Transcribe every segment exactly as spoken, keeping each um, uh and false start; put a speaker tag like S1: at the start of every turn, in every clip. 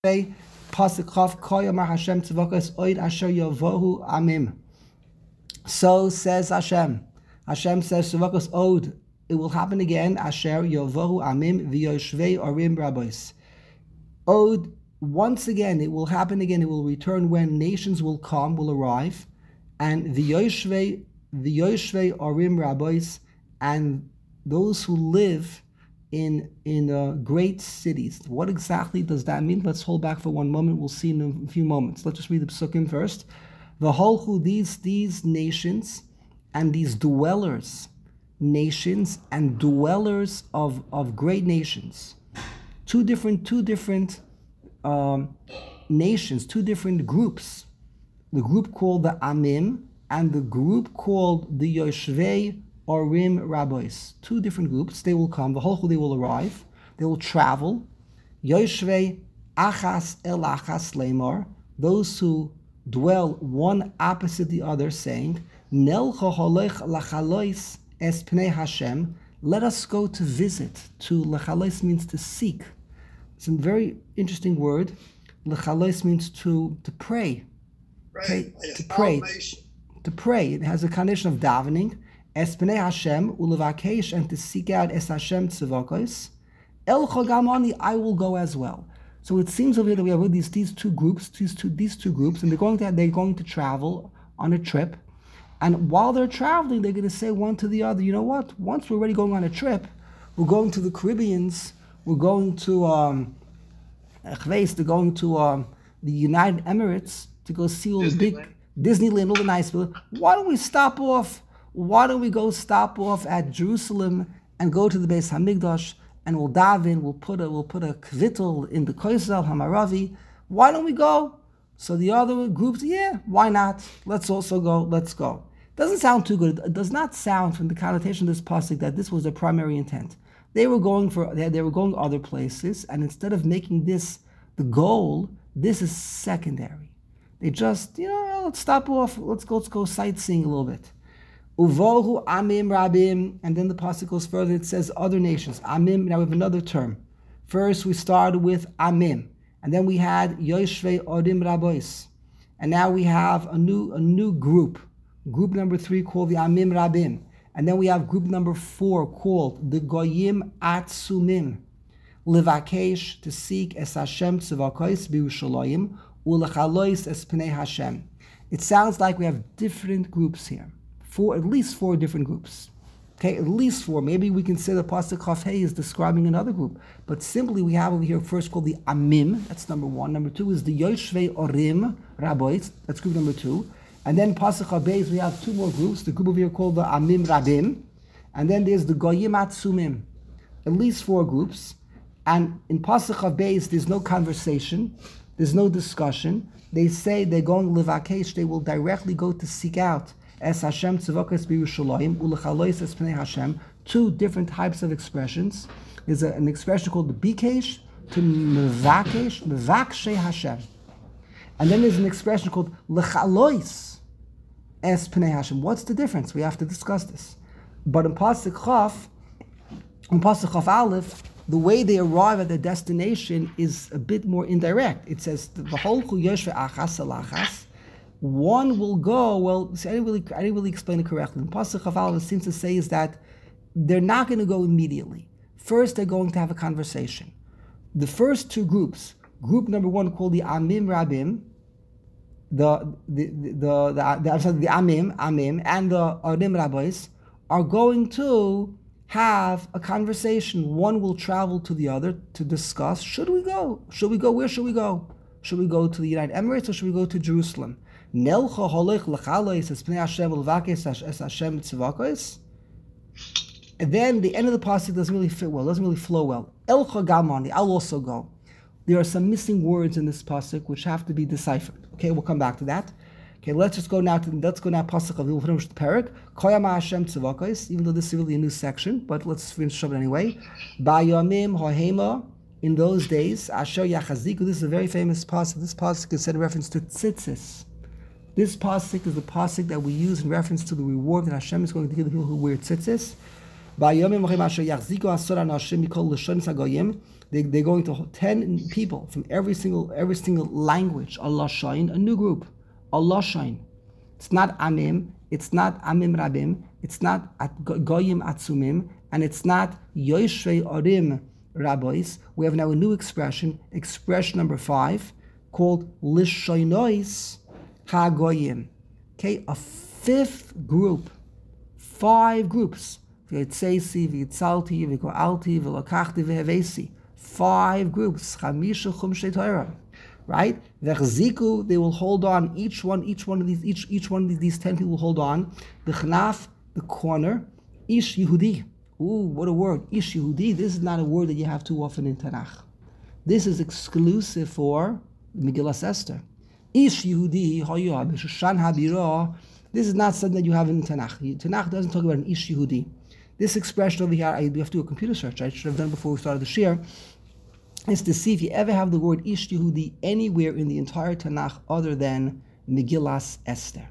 S1: Pasuk Chav Koyamar Hashem Tzavakos Oid Asher Yovohu Amim. So says Hashem. Hashem says Tzavakos Oid. It will happen again. Asher Yovohu Amim V'Yoshvei Orim Rabbos. Oid. Once again, it will happen again. It will return when nations will come, will arrive, and V'Yoshvei V'Yoshvei Orim Rabbos, and those who live in in uh, great cities. What exactly does that mean? Let's hold back for one moment. We'll see in a few moments. Let's just read the psukim first. V'holchu, these these nations and these dwellers, nations and dwellers of, of great nations. Two different two different um, nations, two different groups. The group called the Amim and the group called the Yoshvei Orim Rabbos, two different groups. They will come. The whole they will arrive. They will travel. Yoshvei Achas El Achas Lemar, those who dwell one opposite the other, saying, Nelcha Holech Lachalois Es Pnei Hashem. Let us go to visit. To Lachalois means to seek. It's a very interesting word. Lachalois means to to pray.
S2: Right.
S1: Okay? To pray. To pray. It has a condition of davening. Es Pnei Hashem ulevakesh, and to seek out Es Hashem tzavakos. El chogamani, I will go as well. So it seems over here that we have these these two groups, these two these two groups, and they're going to they're going to travel on a trip. And while they're traveling, they're going to say one to the other, you know what? Once we're already going on a trip, we're going to the Caribbeans, we're going to um, they're going to um, the United Emirates to go see all the big Disneyland, all the nice people. Why don't we stop off? Why don't we go stop off at Jerusalem and go to the Beis Hamikdash, and we'll dive in, we'll put a we'll put a kvittel in the Koisel Hamaravi. Why don't we go? So the other groups, yeah, why not? Let's also go, let's go. Doesn't sound too good. It does not sound from the connotation of this pasuk that this was their primary intent. They were going for they, they were going other places, and instead of making this the goal, this is secondary. They just, you know, let's stop off, let's go let's go sightseeing a little bit. Uvohu amim rabim, and then the pasuk goes further. It says other nations. Amim. Now we have another term. First we started with amim, and then we had yoshvei orim rabbos, and now we have a new a new group. Group number three called the amim rabim, and then we have group number four called the goyim atzumim, levakesh, to seek es Hashem tzavakos b'Yerushalayim ulechalois es pnei Hashem. It sounds like we have different groups here. Four, at least four different groups. Okay, at least four. Maybe we can say the pasuk Chaf Hei is describing another group. But simply we have over here first called the Amim. That's number one. Number two is the Yoshvei Orim Rabbos. That's group number two. And then pasuk Chaf Beis, we have two more groups. The group over here called the Amim Rabim. And then there's the Goyim Atzumim. At least four groups. And in pasuk Chaf Beis, there's no conversation. There's no discussion. They say they're going levakesh. They will directly go to seek out Es Hashem tzavakos b'Yerushalayim ulechalois es pnei Hashem. Two different types of expressions. There's a, an expression called the bikesh to mevakesh, mevakshe Hashem, and then there's an expression called lechalois es pnei Hashem. What's the difference? We have to discuss this. But in pasuk Chaf, in pasuk Chaf Aleph, the way they arrive at their destination is a bit more indirect. It says the whole yoshve achas alachas. One will go, well, see, I didn't really, I didn't really explain it correctly. The pasuk Chaf Aleph seems to say is that they're not going to go immediately. First, they're going to have a conversation. The first two groups, group number one called the Amim Rabim, the the the, the, the, the I'm sorry, the Amim Amim and the Orim Rabbos are going to have a conversation. One will travel to the other to discuss: should we go? Should we go? Where should we go? Should we go to the United Emirates or should we go to Jerusalem? Nelcha holech lechalois es pnei Hashem ulevakes es Hashem tzavakos. And then the end of the pasuk doesn't really fit well, doesn't really flow well. Elcha gamani, I'll also go. There are some missing words in this pasuk which have to be deciphered. Okay, we'll come back to that. Okay, let's just go now to let's go now pasuk of we'll finish the parak. Koyama Hashem tzavakos, even though this is really a new section, but let's finish it anyway. Bayamim hohema, in those days, Asher Yachaziku. This is a very famous pasuk. This pasuk is said in reference to tzitzis. This pasuk is the pasuk that we use in reference to the reward that Hashem is going to give the people who wear tzitzis. Vayomim v'chem asher yachziku asor anashim mikol l'shonos hagoyim. They, they're going to ten people from every single every single language. Allah Shain, a new group. Allah Shain. It's not Amim. It's not Amim Rabim. It's not Goyim Atzumim. And it's not Yoshvei Orim Rabbis. We have now a new expression, expression number five, called Lishoinois HaGoyim. Okay, a fifth group. Five groups. V'yitzeisi, v'yitzalti, v'go'alti, v'lokachti, v'hevesi. Five groups, chamisha chumshei Torah, right? V'chziku, they will hold on. Each one, each one of these, each each one of these, these ten people will hold on. The chnaf, the corner, ish Yehudi. Ooh, what a word, ish Yehudi. This is not a word that you have too often in Tanakh. This is exclusive for Megillas Esther. Ish Yehudi, hoya b'shushan habira. This is not something that you have in Tanakh. Tanakh doesn't talk about an ish Yehudi. This expression over here, I have to do a computer search. I should have done before we started the shir. Is to see if you ever have the word Ish Yehudi anywhere in the entire Tanakh other than Megillas Esther.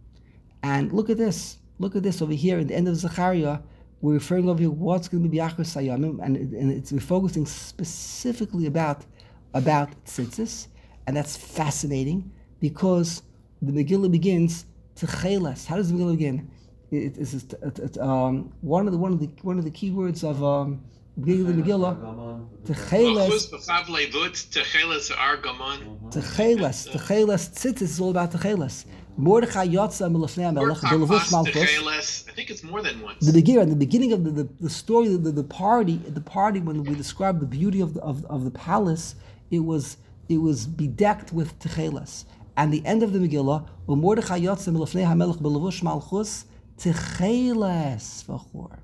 S1: And look at this. Look at this over here at the end of Zechariah. We're referring over here what's going to be B'Achar Sayamim, and, and it's we're focusing specifically about about tzitzis, and that's fascinating because the Megillah begins Techeles. How does the Megillah begin? It is it, it, it, um, one of the one of the one of the key words of um, beginning of the Megillah. Techeles.
S2: Techeles Argamon.
S1: Techeles. Techeles. Tzitzis is all about Techeles. Mordechai Yotza Milafnei Melech Belavush Malchus.
S2: I think it's more than once.
S1: The beginning, the beginning of the, the, the story, the, the party, the party when we described the beauty of the of, of the palace, it was it was bedecked with Techeles. And the end of the Megillah, Mordechai Yotza Milafnei Melech Belavush Malchus. Techeles v'chor.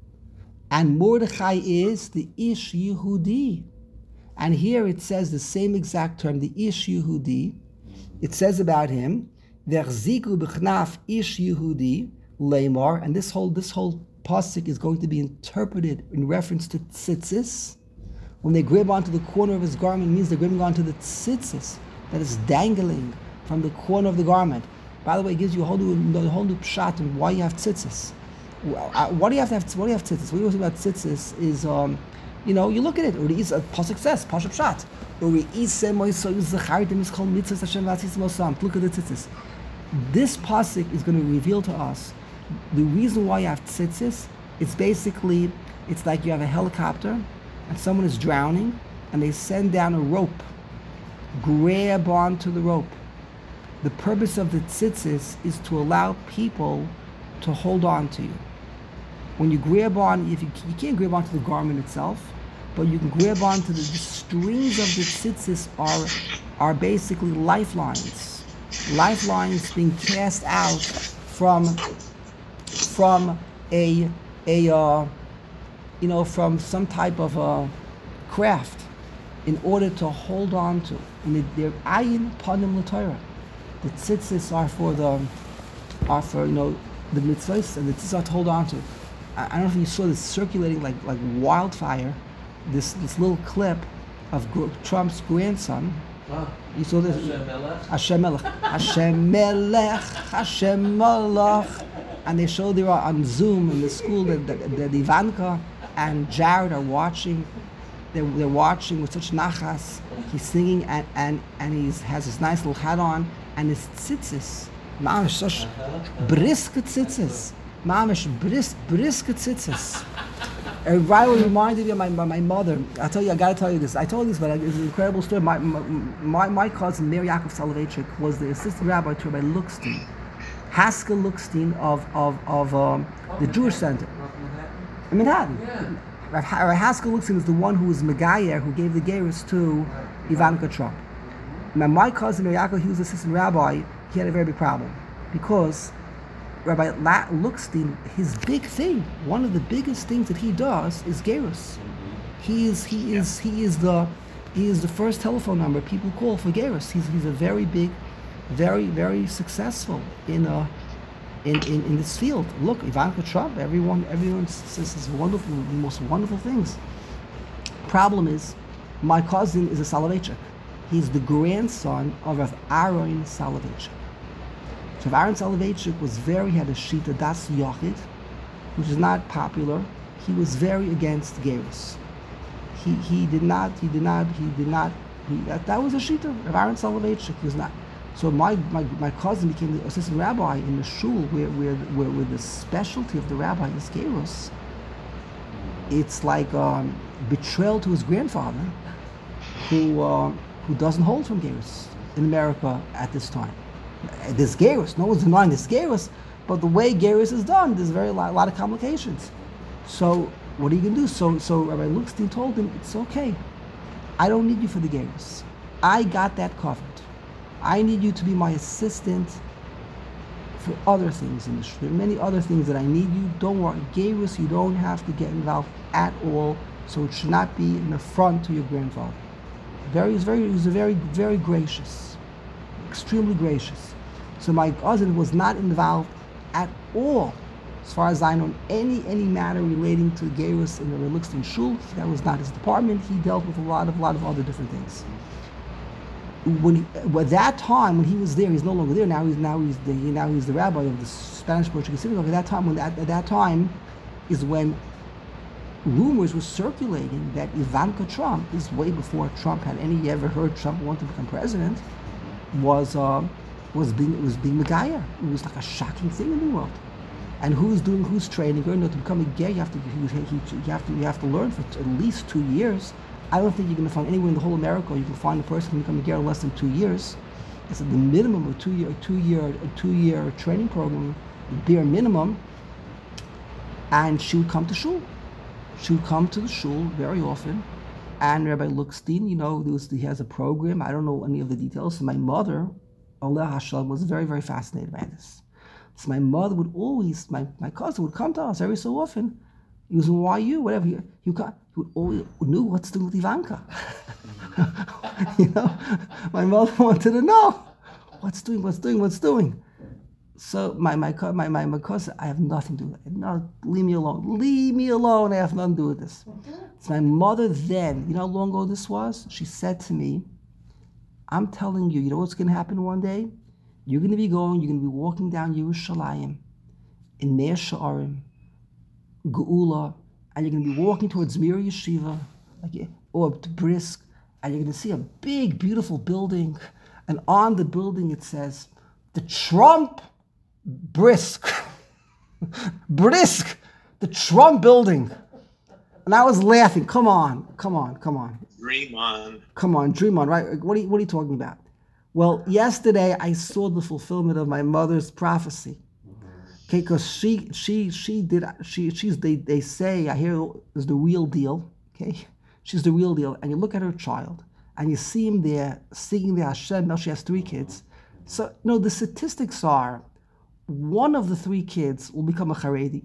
S1: And Mordechai is the Ish Yehudi. And here it says the same exact term, the Ish Yehudi. It says about him, V'chziku b'chnaf Ish Yehudi leimar. And this whole this whole pasuk is going to be interpreted in reference to tzitzis. When they grab onto the corner of his garment, it means they're grabbing onto the tzitzis that is dangling from the corner of the garment. By the way, it gives you a whole new, a whole new pshat on why you have tzitzis. What do you have to have? What do you have tzitzis? What you talking about tzitzis is, um, you know, you look at it. Uri is a pasuk says pasuk pshat. Uri isem moiso zacharitim is called mitzvahs Hashem v'atzis mosam. Look at the tzitzis. This pasuk is going to reveal to us the reason why you have tzitzis. It's basically, it's like you have a helicopter and someone is drowning and they send down a rope. Grab onto the rope. The purpose of the tzitzis is to allow people to hold on to you. When you grab on, if you, you can't grab onto the garment itself, but you can grab onto the, the strings of the tzitzis are are basically lifelines. Lifelines being cast out from from a a uh, you know from some type of a craft in order to hold on to. And they're ayin panim l'Torah. The tzitzis are for the, are for you know the mitzvahs, and the tzitzis are to hold on to. I, I don't know if you saw this circulating like like wildfire, this this little clip of Gr- Trump's grandson.
S3: Ah,
S1: You saw this?
S3: Hashem Melech?
S1: Hashem Melech, Hashem Melech, Hashem Melech, and they showed there on Zoom in the school that, that, that Ivanka and Jared are watching. They're, they're watching with such nachas. He's singing and and and he has his nice little hat on. And his tzitzis, mamish such brisk tzitzis, mamish brisk brisk tzitzis. It right reminded me of my, my my mother. I tell you, I gotta tell you this. I told you this, but it's an incredible story. My my my cousin Meir Yaakov Soloveitchik was the assistant rabbi to Rabbi Luxstein, Haskell Luxstein of of of um, the Jewish Center in Manhattan. Rabbi Haskell Luxstein is the one who was Megayer, who gave the gerus to Ivanka Trump. Now, my cousin Yaakov, he was assistant rabbi, he had a very big problem. Because Rabbi La- Luxstein, his big thing, one of the biggest things that he does is gerus. He is he is he is the he is the first telephone number people call for gerus. He's he's a very big, very, very successful in uh in, in, in this field. Look, Ivanka Trump, everyone everyone says this wonderful, the most wonderful things. Problem is, my cousin is a Soloveitchik. He's the grandson of Rav Aaron Soloveitchik. So Rav Aaron Soloveitchik was very, he had a shita das yochid, which is not popular he was very against Gerus. He he did not he did not he did not he, that, that was a shita of Aaron Soloveitchik. He was not. So my, my my cousin became the assistant rabbi in the shul where where where, where the specialty of the rabbi is Gerus. It's like um, betrayal to his grandfather, who uh, who doesn't hold from Gerus in America at this time. There's Gerus. No one's denying there's Gerus, but the way Gerus is done, there's very lot, a lot of complications. So what are you going to do? So so Rabbi Lookstein told him, it's okay. I don't need you for the Gerus. I got that covered. I need you to be my assistant for other things in the shul. There are many other things that I need you. Don't worry. Gerus, you don't have to get involved at all, so it should not be an affront to your grandfather. Very, he's very, he's a very, very gracious, extremely gracious. So my cousin was not involved at all, as far as I know, in any any matter relating to Gerus in the Lookstein shul. That was not his department. He dealt with a lot of, lot of other different things. When he, at that time, when he was there, he's no longer there. Now he's now he's the now he's the rabbi of the Spanish Portuguese synagogue. At that time, when at, at that time, is when rumors were circulating that Ivanka Trump, this is way before Trump had any ever heard Trump want to become president, was uh, was being was being Megaya. It was like a shocking thing in the world. And who's doing who's training her? You know, to become a gay, you have to you, you have to you have to learn for at least two years. I don't think you're going to find anywhere in the whole America you can find a person who can become a ger in less than two years. It's at the minimum of two year, a two year, a two year training program, bare minimum. And she would come to shul. She would come to the shul very often. And Rabbi Lookstein, you know, there was, he has a program. I don't know any of the details. So my mother, Allah Hashem, was very, very fascinated by this. So my mother would always, my, my cousin would come to us every so often. He was in Y U, whatever. He, he, would, he would always knew what's to do with Ivanka. You know, my mother wanted to know what's doing, what's doing, what's doing. So my my my my, my cousin, I have nothing to do with it. No, leave me alone. Leave me alone. I have nothing to do with this. So my mother then, you know how long ago this was? She said to me, "I'm telling you, you know what's going to happen one day? You're going to be going, you're going to be walking down Yerushalayim in Meir Sha'arim, Geula, and you're going to be walking towards Mir Yeshiva, like, or to Brisk, and you're going to see a big, beautiful building, and on the building it says, the Trump Brisk, Brisk, the Trump building." And I was laughing. Come on, come on, come on.
S2: Dream on.
S1: Come on, dream on, right? What are you, what are you talking about? Well, yesterday I saw the fulfillment of my mother's prophecy. Okay, because she she she did she she's they they say, I hear is the real deal. Okay, she's the real deal. And you look at her child and you see him there singing the Hashem. Now she has three kids. So you know the statistics are one of the three kids will become a Haredi.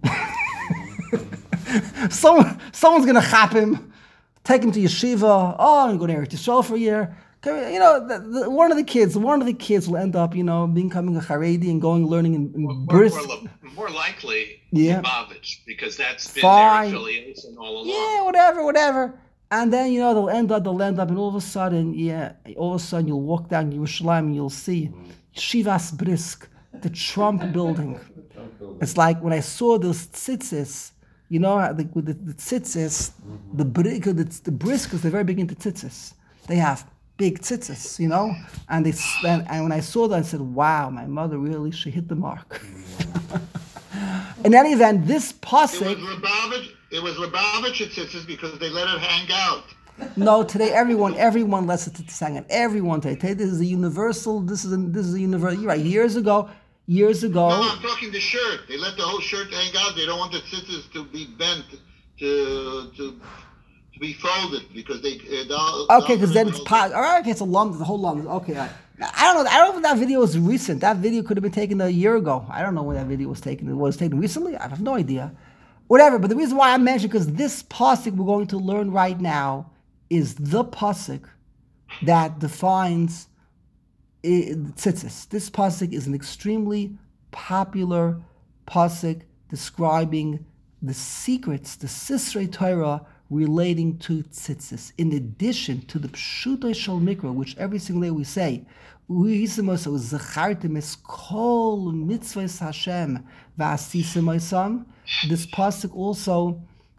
S1: Someone someone's gonna chap him, take him to yeshiva. Oh, I'm going to Eretz Yisrael for a year. You know, the, the, one of the kids, one of the kids will end up, you know, becoming a Haredi and going learning in, in
S2: More,
S1: Brisk.
S2: more, more likely,
S1: Yeah.
S2: Lubavitch, because that's been
S1: Fine.
S2: their affiliation all along.
S1: Yeah, whatever, whatever. And then, you know, they'll end up, they'll end up, and all of a sudden, yeah, all of a sudden you'll walk down Yerushalayim and you'll see Shivas Brisk, the Trump building. It's like when I saw those tzitzis, you know, the, with the, the tzitzis, the, the, the Brisk is they're very big into tzitzis. They have big tzitzis, you know, and they and, and when I saw that, I said, "Wow, my mother really she hit the mark." In any event, this pasuk.
S3: It was Lubavitch. It was Lubavitch tzitzis because they let it hang out.
S1: No, today everyone everyone lets it hang out. Everyone today. Today this is a universal. This is a, this is a universal. You're right. Years ago, years ago.
S3: No, I'm talking the shirt. They let the whole shirt hang out. They don't want the tzitzis to be bent to to. be folded because they. Uh,
S1: okay, because then it's pot. All right, okay, it's a lump. The whole lump. Okay, I, I don't know. I don't know if that video was recent. That video could have been taken a year ago. I don't know when that video was taken. It was taken recently. I have no idea. Whatever. But the reason why I mentioned because this pasuk we're going to learn right now is the pasuk that defines tzitzis. This pasuk is an extremely popular pasuk describing the secrets, the Sisrei Torah, relating to tzitzis, in addition to the pshutei shel mikra, which every single day we say, "Zachartem es kol mitzvahs Hashem v'asisim oisam." This pasuk also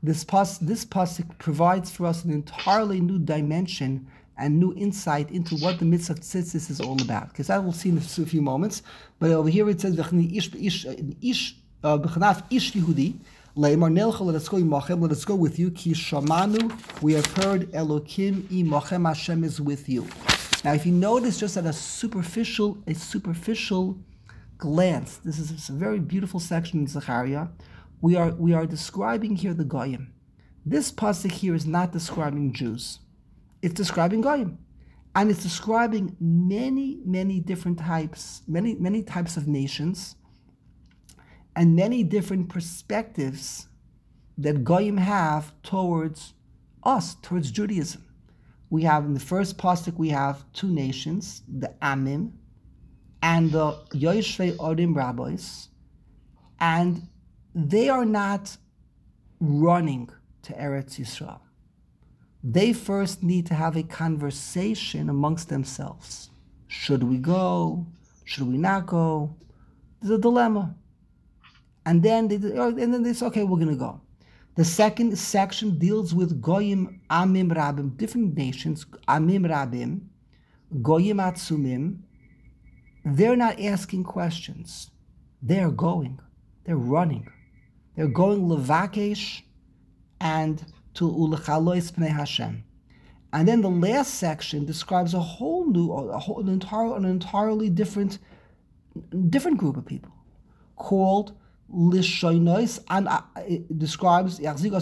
S1: this pas this pasuk provides for us an entirely new dimension and new insight into what the mitzvah of tzitzis is all about. Because that we'll see in a few moments. But over here it says ish ish ish b'chanaf ish Yehudi le'emar nelcha, let us go imachem, let us go with you. Ki shamanu, we have heard Elokim imachem, Hashem is with you. Now, if you notice, just at a superficial a superficial glance, this is a very beautiful section in Zechariah. We are we are describing here the Goyim. This pasuk here is not describing Jews. It's describing Goyim. And it's describing many, many different types, many, many types of nations, and many different perspectives that Goyim have towards us, towards Judaism. We have, in the first pasuk, we have two nations, the Amim and the Yoshvei Odim rabbis, and they are not running to Eretz Yisrael. They first need to have a conversation amongst themselves. Should we go? Should we not go? There's a dilemma. And then they, and then they say, okay, we're going to go. The second section deals with Goyim, Amim, Rabim, different nations, Amim, Rabim, Goyim, Atzumim. They're not asking questions. They're going. They're running. They're going Levakesh and to Ulechalois Pnei Hashem. And then the last section describes a whole new, a whole, an, entire, an entirely different, different group of people called Lishoinois, and uh, it describes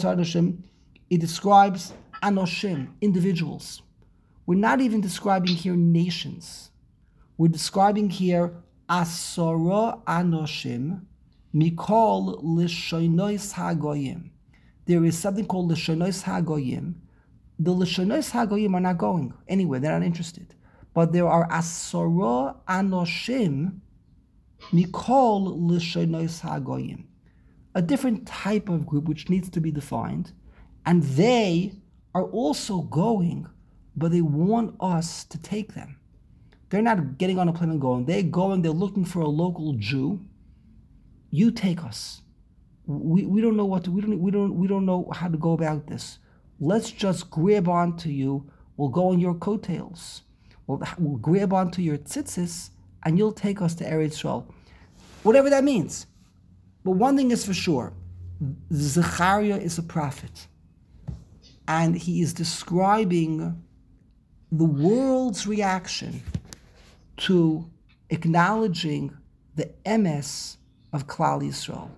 S1: it describes Anoshim, individuals. We're not even describing here nations. We're describing here Asora Anoshim Mikol Lishoinois Hagoyim. There is something called Lishonois Hagoyim. The Lishonois Hagoyim are not going anywhere. They're not interested. But there are Asoro Anoshim Mikol Lishonois Hagoyim, a different type of group which needs to be defined. And they are also going, but they want us to take them. They're not getting on a plane and going. They're going, they're looking for a local Jew. You take us. We we don't know what to, we don't we don't we don't know how to go about this. Let's just grab onto you. We'll go on your coattails. We'll, we'll grab onto your tzitzis, and you'll take us to Eretz Yisrael. Whatever that means. But one thing is for sure, Zechariah is a prophet. And he is describing the world's reaction to acknowledging the emes of Klal Yisrael.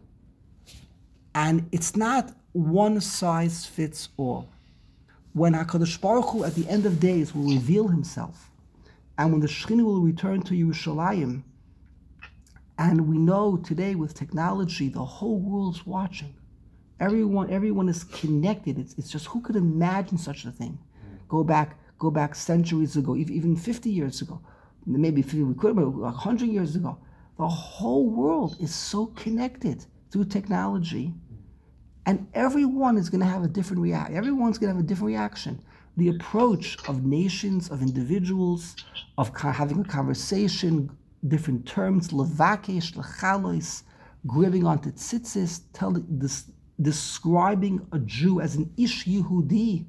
S1: And it's not one size fits all. When HaKadosh Baruch Hu at the end of days will reveal himself, and when the Shekhinah will return to Yerushalayim, and we know today with technology, the whole world's watching. Everyone, everyone is connected. It's, it's just, who could imagine such a thing? Go back, go back centuries ago, even fifty years ago, maybe fifty, we could, but one hundred years ago. The whole world is so connected through technology, and everyone is going to have a different reaction. Everyone's going to have a different reaction. The approach of nations, of individuals, of having a conversation, different terms, levakesh, lechalois, gripping onto tzitzis, telling this, describing a Jew as an ish Yehudi,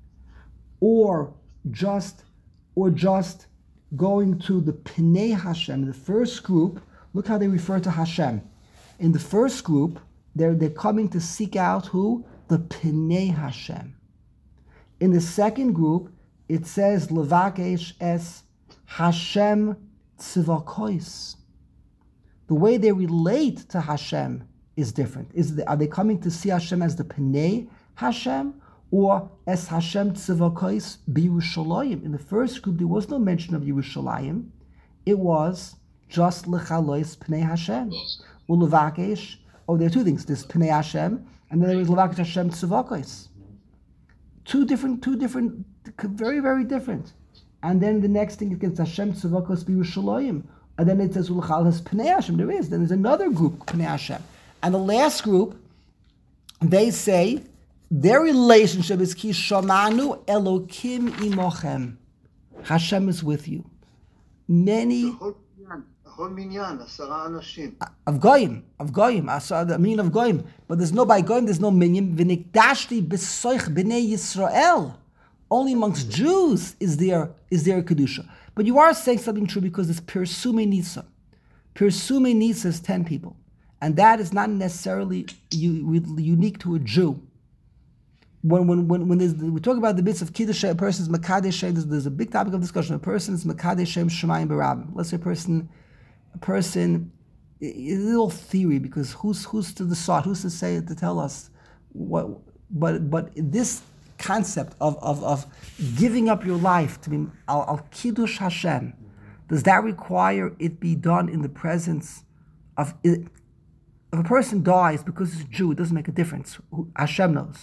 S1: or just, or just going to the Pnei Hashem. The first group, look how they refer to Hashem. In the first group, they're they're coming to seek out who? The Pnei Hashem. In the second group, it says levakesh es Hashem tzivakos. The way they relate to Hashem is different. Is the, are they coming to see Hashem as the Pnei Hashem, or as Hashem tzivakos b'Yerushalayim? In the first group, there was no mention of Yerushalayim. It was just lechalois Pnei Hashem. Ulevakesh. Oh, there are two things. There's Pnei Hashem, and then there is levakesh Hashem tzivakos. Two different, two different, very, very different. And then the next thing is Hashem tzivakos b'Yerushalayim. And then it says Ulechal has Pnei Hashem. There is. Then there's another group, Pnei Hashem. And the last group, they say their relationship is Ki Shamanu Elokim Imochem. Hashem is with you. Many,
S3: בכל מניין, עשרה אנשים.
S1: Of goyim, of goyim, I saw the meaning of goyim, but there's no by goyim, there's no minion. V'nikdashti b'soich b'nei Yisrael. Only amongst Jews is there is there a kedusha. But you are saying something true because it's Pirsume Nisa. Pirsume Nisa is ten people, and that is not necessarily u- unique to a Jew. When when when when there's, we talk about the bits of kiddush, a person's makadesh shem. There's, there's a big topic of discussion. A person is makadesh shem shemayim barabim. Let's say a person, a person, it's a little theory because who's who's to decide, who's to say it to tell us what? But but this concept of of, of giving up your life to be al, al kiddush Hashem, does that require it be done in the presence of? If a person dies because he's a Jew, it doesn't make a difference. Hashem knows.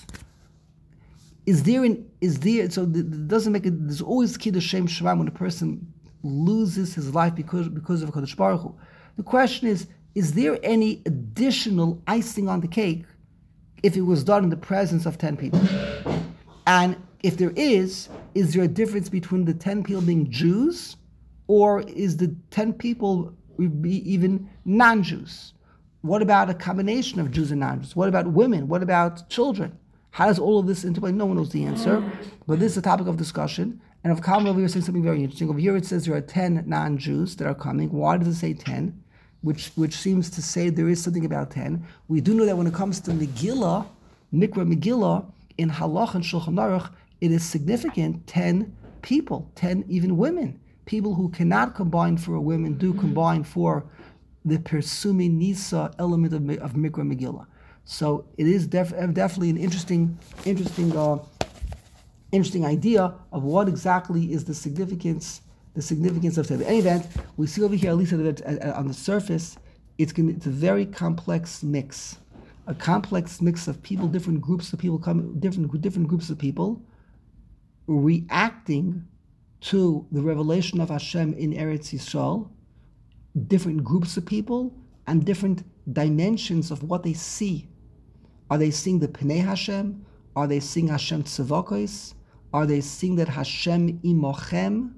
S1: Is there an, is there, so it doesn't make it, there's always kiddush shem shemaim when a person loses his life because, because of Kadosh Baruch Hu. The question is, is there any additional icing on the cake if it was done in the presence of ten people? And if there is, is there a difference between the ten people being Jews, or is the ten people be even non-Jews? What about a combination of Jews and non-Jews? What about women? What about children? How does all of this interplay? No one knows the answer, but this is a topic of discussion. And of Kalman over here saying something very interesting. Over here it says there are ten non-Jews that are coming. Why does it say ten? Which which seems to say there is something about ten. We do know that when it comes to Megillah, Mikra Megillah, in Halach and Shulchan Aruch, it is significant ten people, ten even women. People who cannot combine for a woman do combine for the Persumi Nisa element of, of Mikra Megillah. So it is def- definitely an interesting, interesting, uh, interesting idea of what exactly is the significance, the significance of it. In any event, we see over here, at least at, at, on the surface, it's gonna, it's a very complex mix, a complex mix of people, different groups of people, come, different different groups of people, reacting to the revelation of Hashem in Eretz Yisrael, different groups of people and different dimensions of what they see. Are they seeing the Pnei Hashem? Are they seeing Hashem Tzavokos? Are they seeing that Hashem Imochem?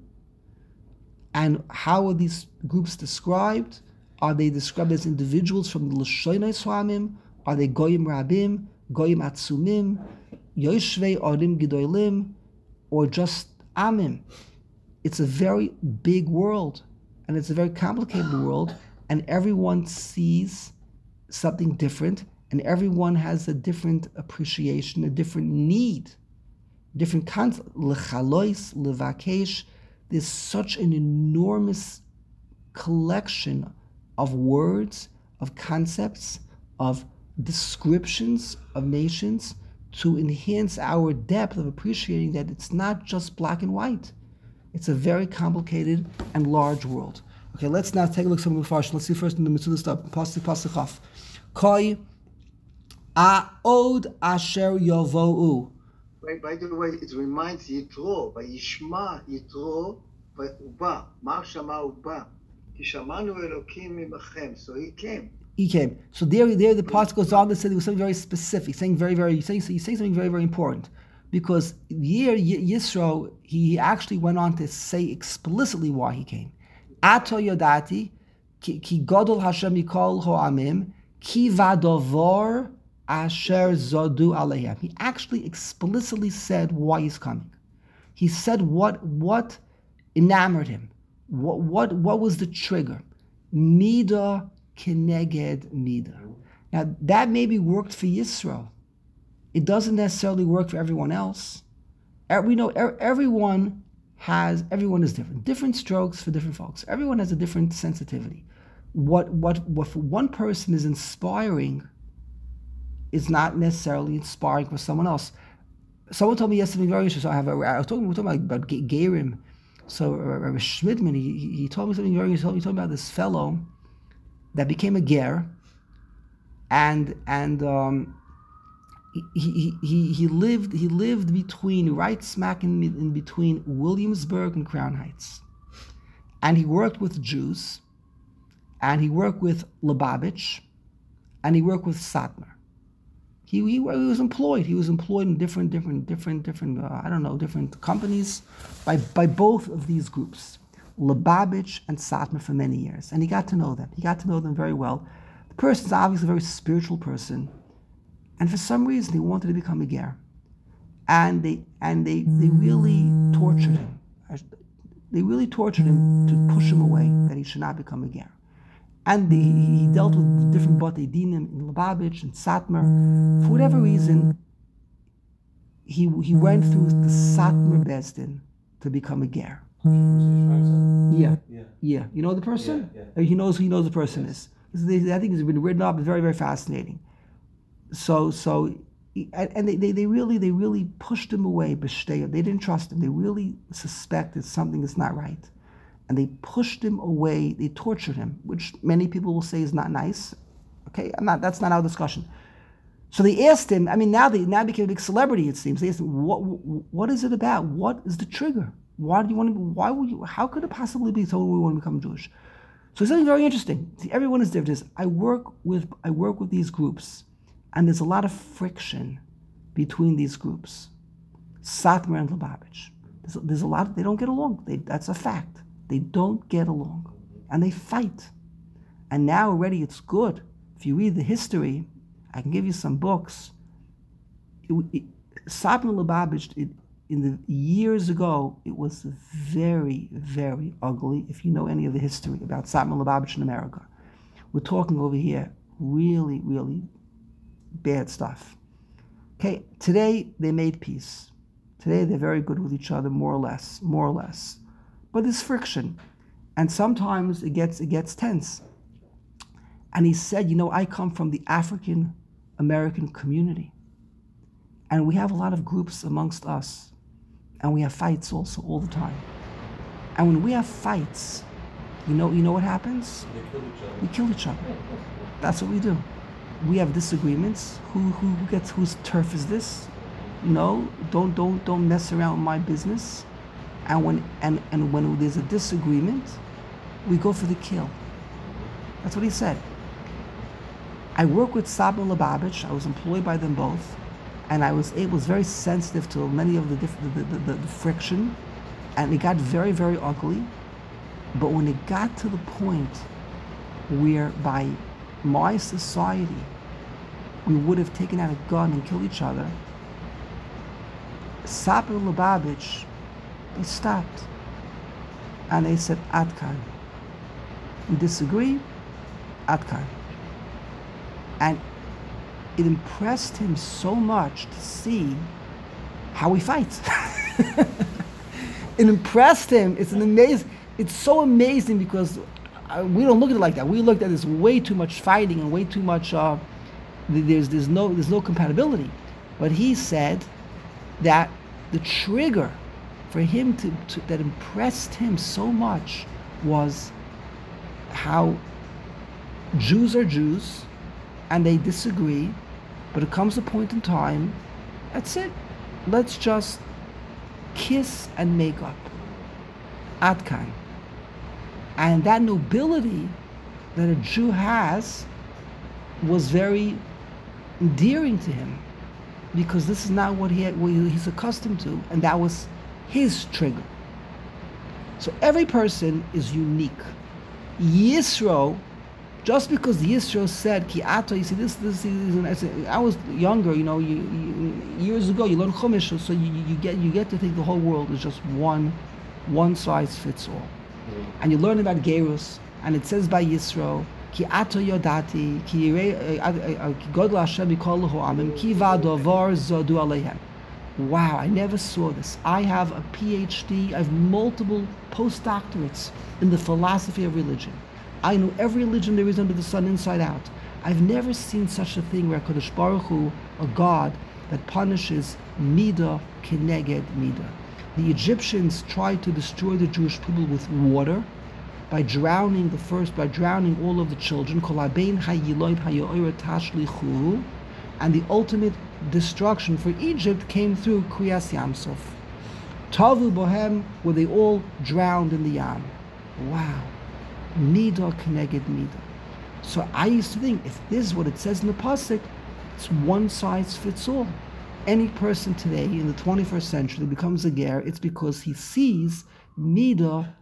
S1: And how are these groups described? Are they described as individuals from the L'Shoinei Swamim? Are they Goyim Rabim, Goyim Atzumim, Yoshvei Orim Gidolim, or just Amim? It's a very big world, and it's a very complicated world, and everyone sees something different, and everyone has a different appreciation, a different need, different concept. L'chalois, levakesh. There's such an enormous collection of words, of concepts, of descriptions of nations to enhance our depth of appreciating that it's not just black and white. It's a very complicated and large world. Okay, let's now take a look at some of the Farshim. Let's see first in the Mitzvah stuff. Pasuk Pasuk Chaf. Koi A'od Asher Yavo'u.
S3: By, by the way, it reminds Yitro, Vayishma Yitro, Uba, Mar Shama Uba, Ki Shamanu Elokim Mimachem. So he came.
S1: He came. So there, there the pasuk goes on to say there was something very specific, saying very, very, saying, saying something very, very important. Because here Yisro, he actually went on to say explicitly why he came. Ato Yodati, Ki Godol Hashem Yikol Ho'amim, Ki Vadovor Asher Zodu Alehem. He actually explicitly said why he's coming. He said what what enamored him. What what what was the trigger? Mida keneged mida. Now that maybe worked for Yisro. It doesn't necessarily work for everyone else. We know everyone has everyone is different. Different strokes for different folks. Everyone has a different sensitivity. What what what for one person is inspiring is not necessarily inspiring for someone else. Someone told me yesterday very interesting. So I have a, I was talking, we were talking about, about Gerim. So Rabbi Schmidman, he, he told me something very interesting. He told me about this fellow that became a ger, and and um, he, he he he lived he lived between right smack in, in between Williamsburg and Crown Heights, and he worked with Jews, and he worked with Lubavitch, and he worked with Satmar. He, he, he was employed. He was employed in different, different, different, different. Uh, I don't know, different companies by by both of these groups. Lubavitch and Satmar for many years, and he got to know them. He got to know them very well. The person's obviously a very spiritual person, and for some reason he wanted to become a ger, and they and they they really tortured him. They really tortured him to push him away, that he should not become a ger. And the, he dealt with different Batei Dinim in Lubavitch and Satmar. For whatever reason, he he went through the Satmar Bezdin to become a ger. Yeah,
S4: Yeah.
S1: yeah. You know the person?
S4: Yeah,
S1: Uh, He knows who he knows the person is. I think it's been written up. It's very, very fascinating. So, so, and and they, they, they really they really pushed him away. They didn't trust him. They really suspected something is not right, and they pushed him away. They tortured him, which many people will say is not nice. Okay, I'm not. That's not our discussion. So they asked him. I mean, now they now became a big celebrity. It seems they asked him, "What what is it about? What is the trigger? Why do you want to? Why would you? How could it possibly be someone we want to become Jewish?" So it's something very interesting. See, everyone is different. I work with I work with these groups, and there's a lot of friction between these groups, Satmar and Lubavitch. There's, there's a lot. Of, they don't get along. They, that's a fact. They don't get along, and they fight. And now already it's good. If you read the history, I can give you some books. It, it, Satmar and Lubavitch, it, in the years ago, it was very, very ugly. If you know any of the history about Satmar and Lubavitch in America, we're talking over here really, really bad stuff. Okay, today they made peace. Today they're very good with each other, more or less, more or less. But there's friction, and sometimes it gets it gets tense. And he said, you know, I come from the African American community, and we have a lot of groups amongst us, and we have fights also all the time. And when we have fights, you know, you know what happens?
S4: They kill each other.
S1: We kill each other. That's what we do. We have disagreements. Who who gets whose turf is this? You know, don't don't don't mess around with my business. And when and, and when there's a disagreement, we go for the kill. That's what he said. I work with Satmar and Lubavitch. I was employed by them both, and I was it was very sensitive to many of the diff- the, the, the, the friction, and it got very very ugly. But when it got to the point where by my society we would have taken out a gun and killed each other, Satmar and Lubavitch, they stopped and they said, Adkan. We disagree, Adkan. And it impressed him so much to see how we fight. It impressed him. It's an amazing, it's so amazing because uh, we don't look at it like that. We looked at this way too much fighting and way too much, uh, there's, there's, no, there's no compatibility. But he said that the trigger for him to, to that impressed him so much was how Jews are Jews and they disagree, but it comes a point in time, that's it. Let's just kiss and make up. Adkan. And that nobility that a Jew has was very endearing to him, because this is not what he had, what he's accustomed to, and that was his trigger. So every person is unique. Yisro, just because Yisro said Ki Ato, you see this, this, this I was younger, you know, you, you, years ago you learn Chumash, so you, you get you get to think the whole world is just one, one size fits all. Mm-hmm. And you learn about Gerus, and it says by Yisro, Ki Ato Yodati, Ki Godla Hashem Yikol Lahu Amim, Ki Va'dovar Zodu Aleihem. Wow, I never saw this. I have a P H D, I have multiple postdoctorates in the philosophy of religion. I know every religion there is under the sun inside out. I've never seen such a thing where Kadosh Baruch Hu, a God that punishes Midah Keneged Midah. The Egyptians tried to destroy the Jewish people with water by drowning the first, by drowning all of the children, and the ultimate destruction for Egypt came through Kriyas Yamsuf. Tavu Bohem, where they all drowned in the Yam. Wow. Midah Keneged Midah. So I used to think, if this is what it says in the Pasuk, it's one size fits all. Any person today in the twenty-first century that becomes a ger, it's because he sees Midah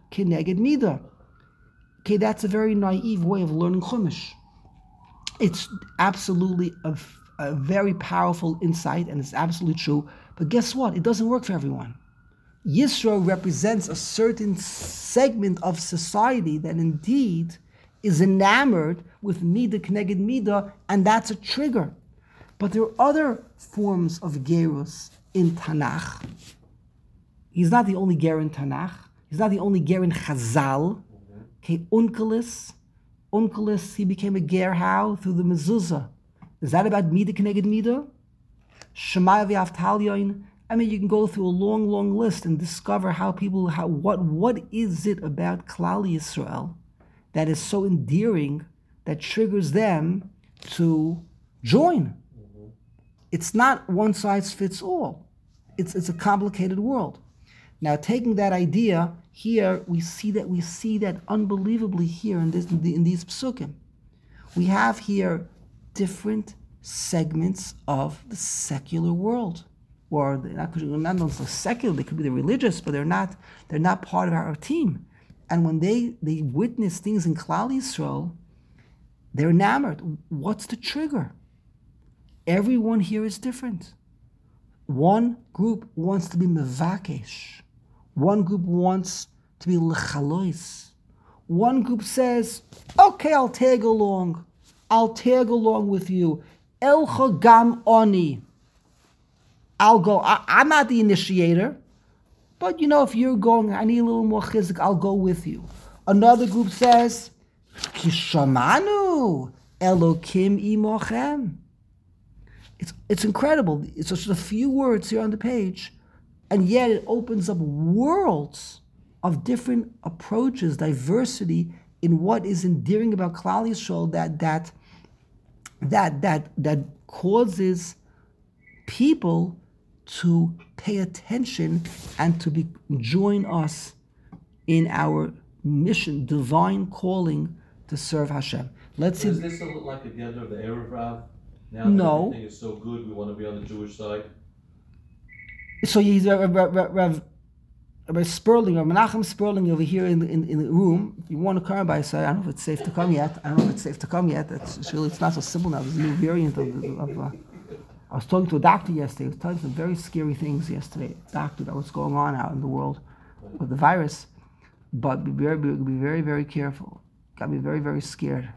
S1: kineged mida. Okay, that's a very naive way of learning Chumash. It's absolutely a, a very powerful insight, and it's absolutely true. But guess what? It doesn't work for everyone. Yisro represents a certain segment of society that indeed is enamored with Mida Kneged Mida, and that's a trigger. But there are other forms of Gerus in Tanakh. He's not the only Ger in Tanakh. He's not the only Ger in Chazal. Okay, Unkelis. Unkelis, he became a Ger how? Through the mezuzah. Is that about Mida Kneged Mida? Shemaya v'Avtalyon. I mean, you can go through a long, long list and discover how people, how what what is it about Klal Yisrael that is so endearing that triggers them to join. Mm-hmm. It's not one size fits all. It's it's a complicated world. Now, taking that idea here, we see that we see that unbelievably here in this in, the, in these psukim. We have here different segments of the secular world. Or they're not, not only secular, they could be the religious, but they're not they're not part of our team. And when they, they witness things in Klal Yisrael, they're enamored. What's the trigger? Everyone here is different. One group wants to be mevakesh. One group wants to be lechalois. One group says, okay, I'll tag along. I'll tag along with you. Elcha gam oni. I'll go. I, I'm not the initiator, but you know, if you're going, I need a little more chizik, I'll go with you. Another group says, Kishamanu Elokim imochem. It's it's incredible. It's just a few words here on the page, and yet it opens up worlds of different approaches, diversity in what is endearing about Klal Yisrael that that that that that causes people to pay attention and to be join us in our mission, divine calling to serve Hashem. Let's
S4: Does
S1: see.
S4: this look like the end of the Erev Rav? Now
S1: No.
S4: that everything is so good, we want to be on the Jewish side.
S1: So he's Rev, Rev, Rev, Rev, Rev Sperling or Menachem Sperling over here in the, in, in the room. If you want to come by, so I don't know if it's safe to come yet. I don't know if it's safe to come yet. It's, it's really it's not so simple now. There's a new variant of. of uh, I was talking to a doctor yesterday. He was telling some very scary things yesterday. Doctor, that what's going on out in the world with the virus. But be very, be, be very, very careful. Got me very, very scared.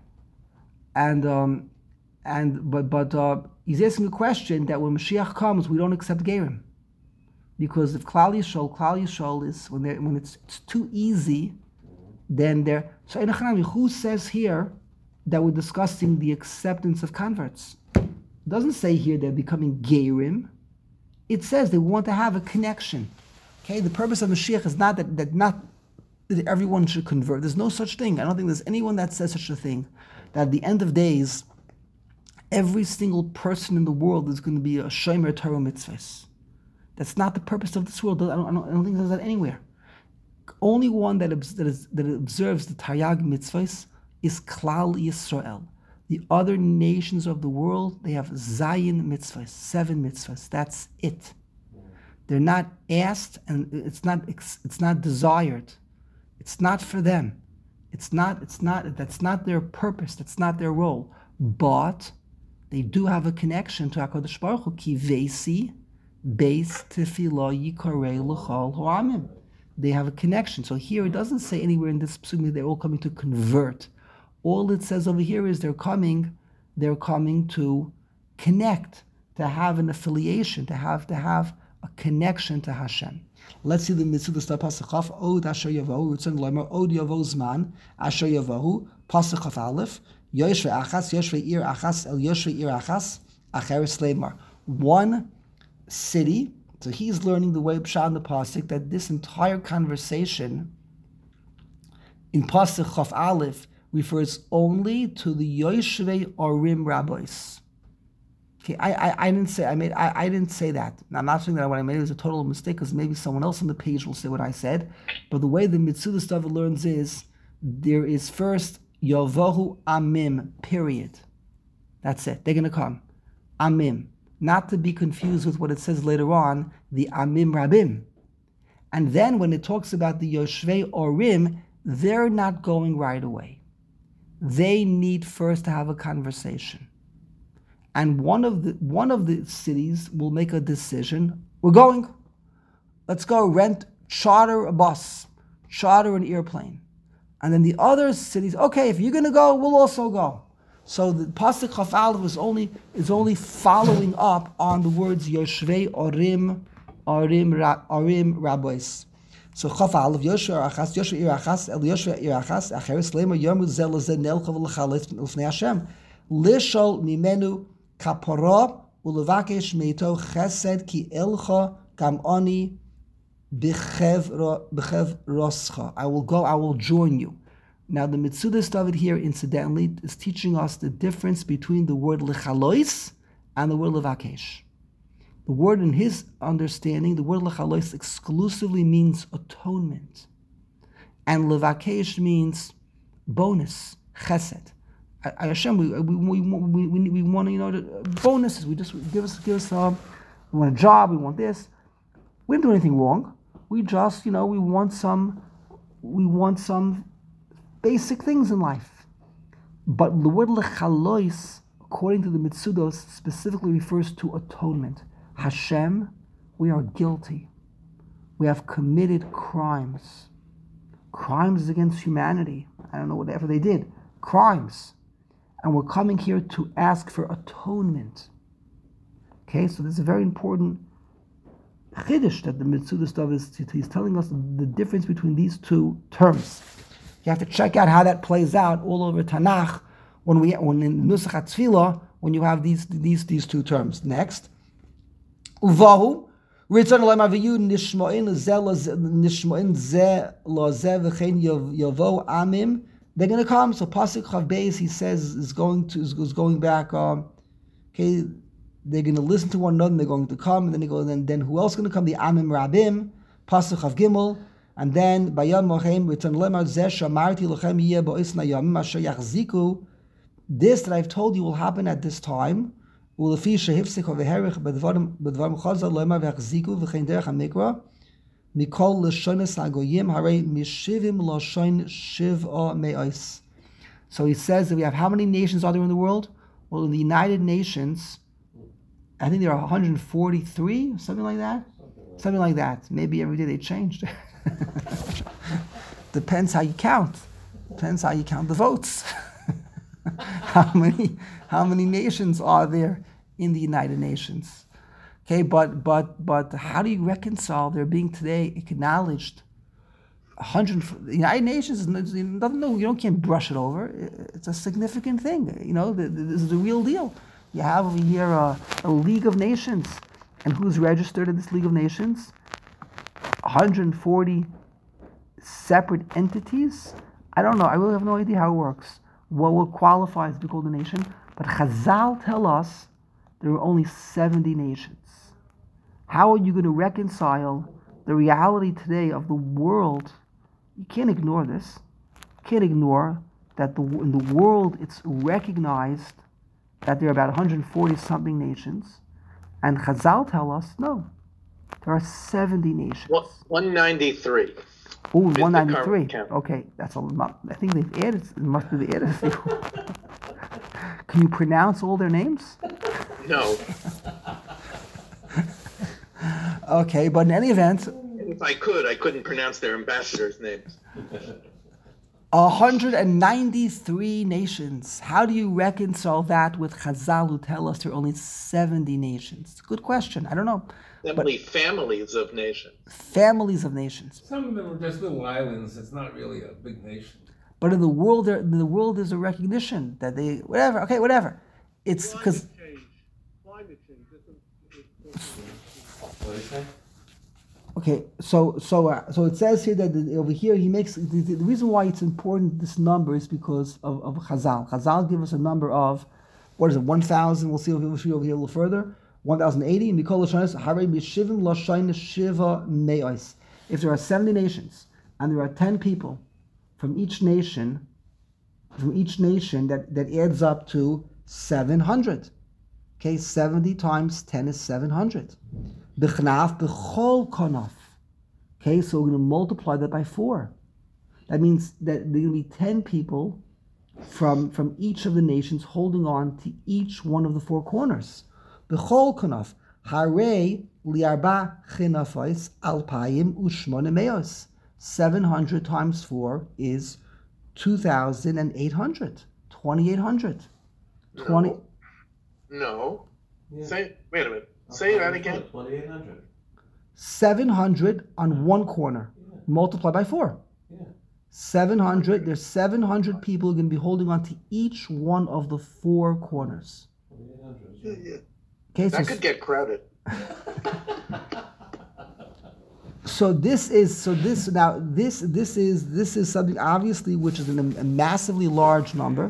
S1: And um, and but but uh, he's asking a question that when Mashiach comes, we don't accept Gerim, because if Klal Yisrael, Klal Yisrael is when they when it's it's too easy, then they're so. Who says here that we're discussing the acceptance of converts? It doesn't say here they're becoming Gerim. It says they want to have a connection. Okay, the purpose of Mashiach is not that, that not that everyone should convert. There's no such thing. I don't think there's anyone that says such a thing. That at the end of days, every single person in the world is going to be a Shomer Torah mitzvahs. That's not the purpose of this world. I don't, I don't, I don't think there's that anywhere. Only one that, that, is, that observes the Taryag mitzvahs is Klal Yisrael. The other nations of the world, they have Zayin mitzvahs, seven mitzvahs. That's it. They're not asked, and it's not it's not desired. It's not for them. It's not. It's not. That's not their purpose. That's not their role. But they do have a connection to Hakadosh Baruch Hu. Ki vesi beis tefillah yikarei l'chol ha'amim. They have a connection. So here it doesn't say anywhere in this psukim they're all coming to convert. All it says over here is they're coming, they're coming to connect, to have an affiliation, to have to have a connection to Hashem. Let's see the mitzvah start pasuk chaf od asher yavahu ritzon leimer od yavo zman asher yavahu pasuk chaf aleph yosh ve'achas yosh ve'ir achas el yosh ve'ir achas acheres leimar. One city. So he's learning the way pshat in the pasuk that this entire conversation in pasuk chaf aleph refers only to the Yoshvei Orim rabbis. Okay, I, I, I didn't say I made I, I didn't say that. Now, I'm not saying that what I made was a total mistake, because maybe someone else on the page will say what I said. But the way the Mitzuda stuff learns is there is first Yovohu Amim, period. That's it. They're gonna come. Amim. Not to be confused with what it says later on, the Amim Rabim. And then when it talks about the Yoshvei Orim, they're not going right away. They need first to have a conversation. And one of the one of the cities will make a decision. We're going. Let's go rent, charter a bus, charter an airplane. And then the other cities, okay, if you're going to go, we'll also go. So the Pasuk Chaf Aleph is only is only following up on the words Yoshvei Orim, Orim, Ra, Orim, Rabbis. So Chaf Aleph Yoshua Achas, Yoshua Ir Achas, El Yoshua Ir Achas, Acheres Lema Yomu Zel Zeh Nelcha V'Lechalef L'Fnei Hashem, Lishol Mimenu Kapora Ulevakesh Meito Chesed Ki Elcha Gam Oni B'Chev Roscha. I will go. I will join you. Now, the Mitzudas David here, incidentally, is teaching us the difference between the word lechalois and the word levakesh. The word, in his understanding, the word lechalois exclusively means atonement, and levakesh means bonus, chesed. I, I Hashem, we we we, we, we, we want to, you know, bonuses. We just give us give us um, we want a job. We want this. We didn't do anything wrong. We just, you know, we want some. We want some. Basic things in life. But the word lechalois, according to the Mitzudos, specifically refers to atonement. Hashem, we are guilty. We have committed crimes. Crimes against humanity. I don't know whatever they did. Crimes. And we're coming here to ask for atonement. Okay, so this is a very important chiddush that the Mitzudos David is he's telling us the difference between these two terms. You have to check out how that plays out all over Tanakh when we when in Nusach HaTfilah, when you have these these these two terms. Next, Uvahu Ritzon Olam Aviyu Nishmoin Ze Nishmoin Ze Lo Ze V'chein Yavo Amim. They're going to come. So Pasuk Chav Beis, he says, is going to is going back. Um, okay, they're going to listen to one another. And they're going to come, and then they go. Then then who else is going to come? The Amim Rabim. Pasuk Chav Gimel. And then, Bayam Mochem, Ritzon Lemar Zeh Shamarti Lochem Yeh Bo'isna Yamim Asher Yachziku. This that I've told you will happen at this time. Ulefi Shehifsik Oveherich Bedvarim Bedvarim Chazal Lemar V'Yachziku V'chein Derech HaMikra Mikol L'Shones HaGoyim Harei Mishivim L'Shon Shiv'a Me'os. So he says that we have how many nations are there in the world? Well, in the United Nations, I think there are one hundred forty-three, something like that. Something like that. Maybe every day they changed. Depends how you count. Depends how you count the votes. how many how many nations are there in the United Nations? Okay, but but but how do you reconcile there being today acknowledged one hundred? The United Nations is nothing. No, you don't can't brush it over. It's a significant thing. You know, this is the real deal. You have over here a, a League of Nations, and who's registered in this League of Nations? one hundred forty separate entities. I don't know. I really have no idea how it works. What will qualify to be called a nation? But Chazal tell us there are only seventy nations. How are you going to reconcile the reality today of the world? You can't ignore this. You can't ignore that the, in the world it's recognized that there are about one hundred forty something nations, and Chazal tell us no. There are seventy nations.
S2: one ninety-three.
S1: Oh, one ninety-three. Okay, that's a lot. I think they've added, it must be they added a few. Can you pronounce all their names?
S2: No.
S1: Okay, but in any event...
S2: If I could, I couldn't pronounce their ambassadors' names.
S1: one hundred ninety-three nations. How do you reconcile that with Chazal who tell us there are only seventy nations? It's a good question. I don't know.
S2: Seventy families of nations.
S1: Families of nations.
S5: Some of them are just little islands. It's not really a big nation.
S1: But in the world, there, in the world, there's a recognition that they whatever. Okay, whatever. It's because.
S6: Climate change.
S4: What do you say?
S1: Okay, so so uh, so it says here that the, over here he makes the, the reason why it's important this number is because of, of Chazal. Chazal give us a number of what is it one thousand? We'll see, we'll see over here a little further. one thousand eighty. If there are seventy nations and there are ten people from each nation, from each nation that, that adds up to seven hundred. Okay, seventy times ten is seven hundred. B'chnaf b'chol konaf. Okay, so we're going to multiply that by four. That means that there are going to be ten people from, from each of the nations holding on to each one of the four corners. B'chol kanaf, harei liarba chinafos alpayim ushmona meos. seven hundred times four is two thousand eight hundred. twenty-eight hundred. twenty.
S2: No. No.
S4: Yeah.
S2: Say, wait a minute. Say that again.
S4: Twenty-eight hundred.
S1: seven hundred on one corner.
S4: Yeah.
S1: Multiply by four.
S4: Yeah.
S1: seven hundred. There's seven hundred people who are going to be holding on to each one of the four corners.
S4: Twenty-eight hundred.
S3: Yeah, yeah.
S1: Okay,
S2: That
S1: so,
S2: could get crowded.
S1: so this is so this now this this is this is something obviously which is an, a massively large number.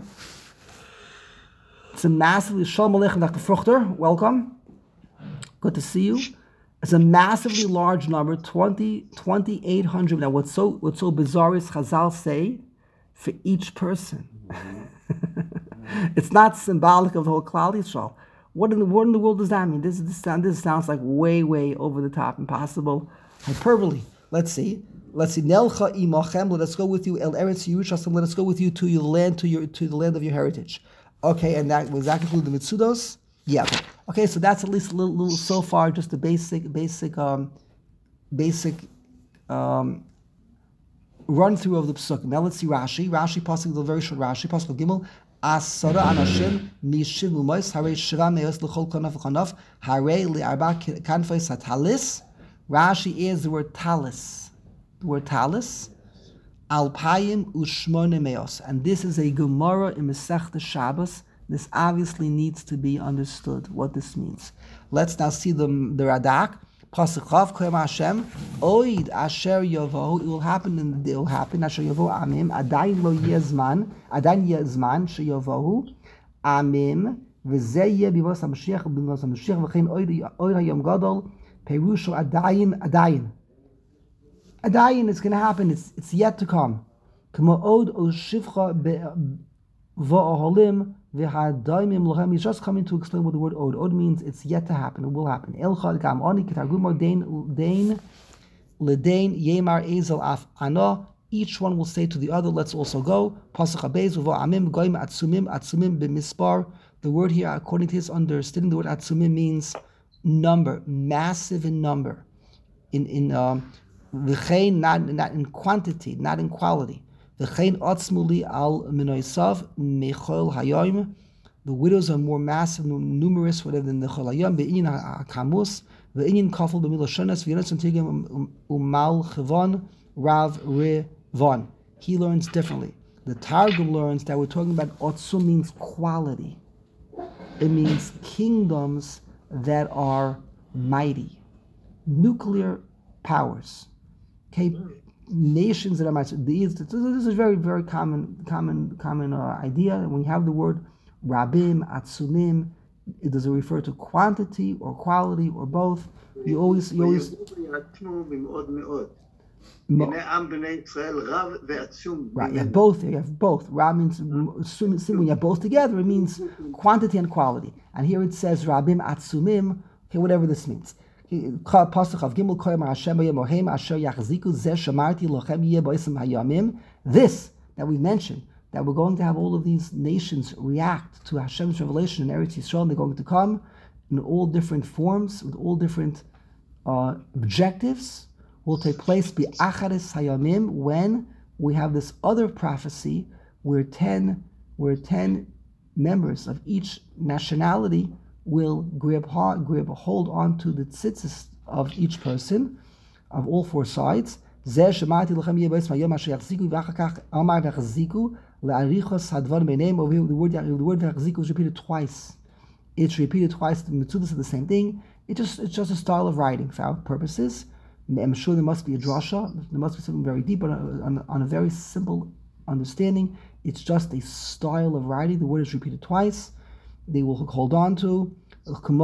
S1: It's a massively Shalom Aleichem, Doctor Fruchter. Welcome. Good to see you. It's a massively large number, twenty, twenty-eight hundred. Now, what's so what's so bizarre is Chazal say for each person. It's not symbolic of the whole Klal Yisrael. What in the what in the world does that mean? This this sound this sounds like way way over the top, impossible, hyperbole. Let's see. Let's see. Nelcha imachem. Let us go with you. El Eretz Yerushalayim. Let us go with you to your land, to your to the land of your heritage. Okay, and that was that include the Mitzudos? Yeah. Okay, so that's at least a little, little so far, just a basic, basic, um, basic um, run through of the psukim. Now let's see Rashi. Rashi pasuk the very short Rashi pasuk Gimel. Asara anashim mishiv umois harei shiva meos lechol kanaf kanaf harei liarba kanfei satalis. Rashi is the word talis. The word talis. Alpayim ushmone meos, and this is a Gemara in Masechta Shabbos. This obviously needs to be understood, what this means. Let's now see the, the Radak. Pasuk Chav Koyam Hashem Oid Asher Yovo. It will happen in it will happen. Asher Yovo Amim Adayin Lo Yezman Adayin Yezman She Yovohu Amim V'Zeh Yeh Bivos Hamashiach Bivos Hamashiach V'Chein Oid Oid Hayom Gadol Perusho Adayin Adayin. Adayin is going to happen. It's it's yet to come. Kamo Od O Shivcha V'Oholim. He's just coming to explain what the word od. Od means it's yet to happen, it will happen. Elchad gam oni kitargumo dain dain ledain yemar ezel af ano. Each one will say to the other, let's also go. Pasuk habez uvo amim goim atzumim atzumim b'mispar. The word here, according to his understanding, the word atzumim means number, massive in number, in in um, v'chein, not not in quantity, not in quality. The widows are more massive, numerous, whatever than the cholayim. Be'inyan hakamus, ve'inyan kafel b'miloshonas, v'yonos antigim umal chevon rav revon. He learns differently. The Targum learns that we're talking about otzum means quality. It means kingdoms that are mighty, nuclear powers. Okay. Nations that are much these. This is a very, very common, common, common uh, idea. When you have the word rabim, atzumim, it does it refer to quantity or quality or both? You always, you always. Right, you have both. You have both. Rab means when you have both together, it means quantity and quality. And here it says rabim, atzumim. Okay, whatever this means. This that we mentioned, that we're going to have all of these nations react to Hashem's revelation in Eretz Yisrael, and they're going to come in all different forms, with all different uh, objectives, will take place be Acharis Hayamim, when we have this other prophecy where ten, where ten members of each nationality will grab, hard, grab a hold on to the tzitzis of each person, of all four sides. The word the word v'achziku is repeated twice. It's repeated twice. The Metzudas are the same thing. It just it's just a style of writing for our purposes. I'm sure there must be a drasha. There must be something very deep, but on, on a very simple understanding, it's just a style of writing. The word is repeated twice. They will hold on to. Okay,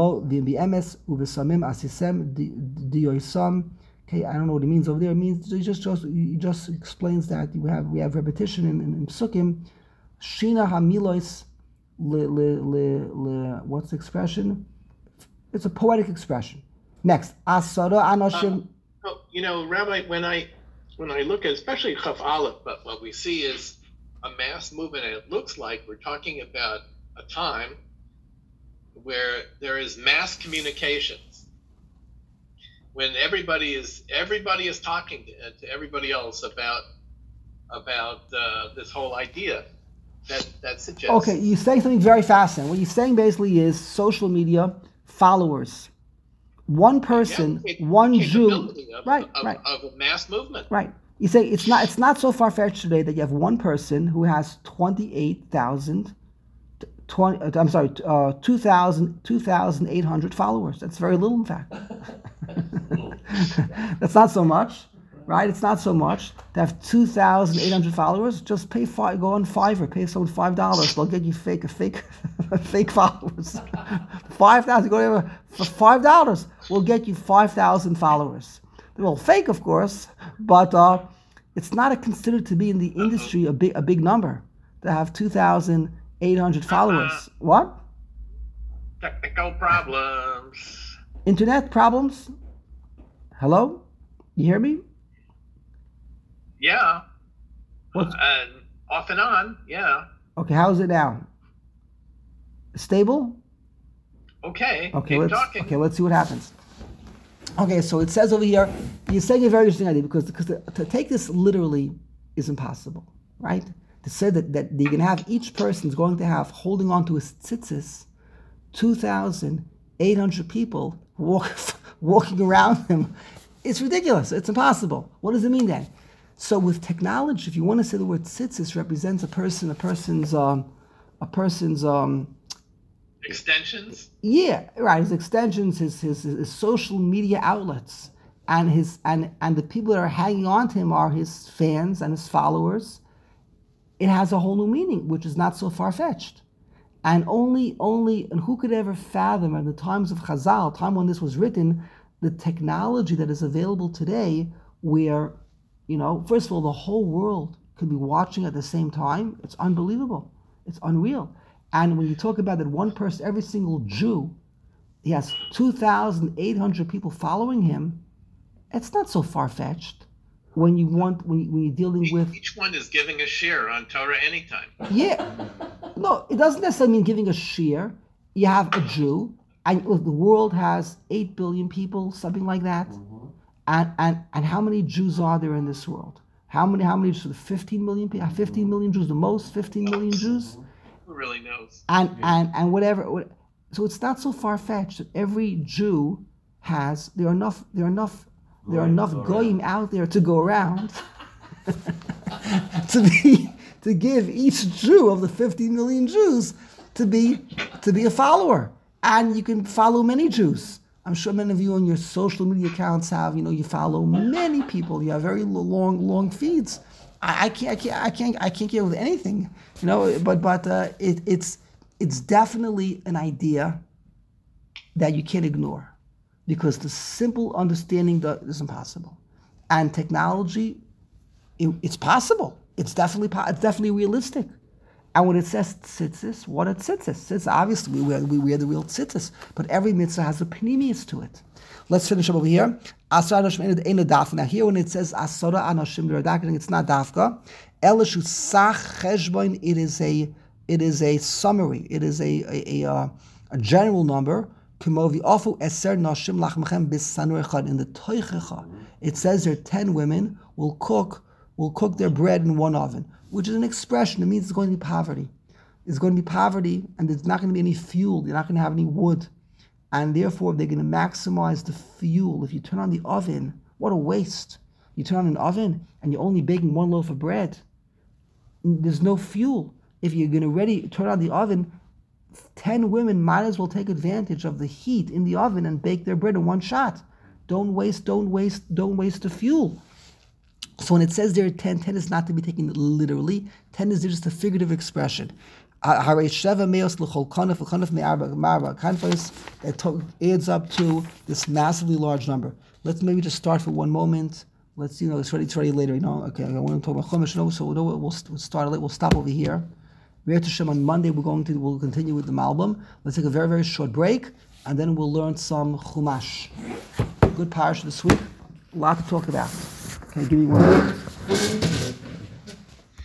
S1: I don't know what it means over there. It means it just just it just explains that we have we have repetition in, in, in psukim. Shina hamilos le le le le. What's the expression? It's a poetic expression. Next, asara anashim.
S2: Uh, Well, you know, Rabbi, when I when I look at especially Chaf Aleph, but what we see is a mass movement, and it looks like we're talking about a time where there is mass communications, when everybody is everybody is talking to, to everybody else about about uh, this whole idea that that suggests.
S1: Okay, you're saying something very fascinating. What you're saying basically is social media followers. One person,
S2: Yeah, it-
S1: one Jew,
S2: capability of,
S1: right,
S2: of,
S1: right,
S2: of a mass movement.
S1: right. You say it's not it's not so far fetched today that you have one person who has twenty-eight thousand, twenty. I'm sorry, uh, two thousand, two thousand eight hundred followers. That's very little, in fact. That's not so much, right? It's not so much to have two thousand eight hundred followers. Just pay five. Go on Fiverr. Pay someone five dollars. They'll get you fake a fake fake followers. Five thousand. Go over for five dollars. We'll get you five thousand followers. They're all fake, of course, but uh, it's not a, considered to be in the industry a big a big number to have two thousand eight hundred followers.
S2: Uh-huh.
S1: What?
S2: Technical problems.
S1: Internet problems? Hello? You hear me?
S2: Yeah.
S1: What's-
S2: And off and on, yeah.
S1: Okay, how's it now? Stable?
S2: Okay.
S1: Okay,
S2: keep
S1: let's
S2: talking.
S1: okay, let's see what happens. Okay, so it says over here, you're saying a very interesting idea because, because to, to take this literally is impossible, right? To say that, that you're going to have each person is going to have holding on to his tzitzis, two thousand eight hundred people walk, walking around him, it's ridiculous. It's impossible. What does it mean then? So with technology, if you want to say the word tzitzis represents a person, a person's, um, a person's, um,
S2: Extensions.
S1: yeah, right. His extensions, his, his his social media outlets, and his and and the people that are hanging on to him are his fans and his followers. It has a whole new meaning, which is not so far fetched, and only only and who could ever fathom in the times of Chazal, time when this was written, the technology that is available today, where, you know, first of all, the whole world could be watching at the same time. It's unbelievable. It's unreal. And when you talk about that one person, every single Jew, he has two thousand eight hundred people following him, it's not so far-fetched when you want, when, you, when you're dealing with...
S2: Each one is giving a share on Torah anytime.
S1: Yeah. No, it doesn't necessarily mean giving a share. You have a Jew, and look, the world has eight billion people, something like that. Mm-hmm. And, and and how many Jews are there in this world? How many, how many, fifteen million people? fifteen million Jews, the most, fifteen million Jews?
S2: Who really knows?
S1: And, and and whatever, so it's not so far fetched that every Jew has there are enough there are enough there are enough goyim out there to go around to be to give each Jew of the fifty million Jews to be to be a follower, and you can follow many Jews. I'm sure many of you on your social media accounts have, you know, you follow many people. You have very long long feeds. I, I can't I can't I can't I can't get with anything, you know. But but uh, it, it's it's definitely an idea that you can't ignore, because the simple understanding that is impossible, and technology, it, it's possible. It's definitely po- it's definitely realistic. And when it says tzitzis, what are tzitzis? Tzitzis, obviously we wear, we wear the real tzitzis, but every mitzvah has a pneumius to it. Let's finish up over here. Asara anoshim ain't a dafka. Now here when it says asara anoshim l'radakin, it's not dafka. Elishu sach cheshbon. It is a it is a summary. It is a a, a, uh, a general number. Kumovi ofu eser noshim lachmechem bisanur echad. In the toichecha, it says there ten women will cook will cook their bread in one oven, which is an expression. It means it's going to be poverty. It's going to be poverty, and there's not going to be any fuel. You're not going to have any wood. And therefore, they're going to maximize the fuel. If you turn on the oven, what a waste. You turn on an oven, and you're only baking one loaf of bread. There's no fuel. If you're going to ready turn on the oven, ten women might as well take advantage of the heat in the oven and bake their bread in one shot. Don't waste, don't waste, don't waste the fuel. So when it says there ten, ten is not to be taken literally. ten is just a figurative expression. That adds up to this massively large number. Let's maybe just start for one moment. Let's, you know, it's ready, it's ready later. You know, okay, I want to talk about Chumash, no, so we'll, we'll, we'll start. We'll stop over here. On Monday, we're going to we'll continue with the Malbim. Let's take a very very short break, and then we'll learn some Chumash. Good parish this week. A lot to talk about. Okay, give me one minute.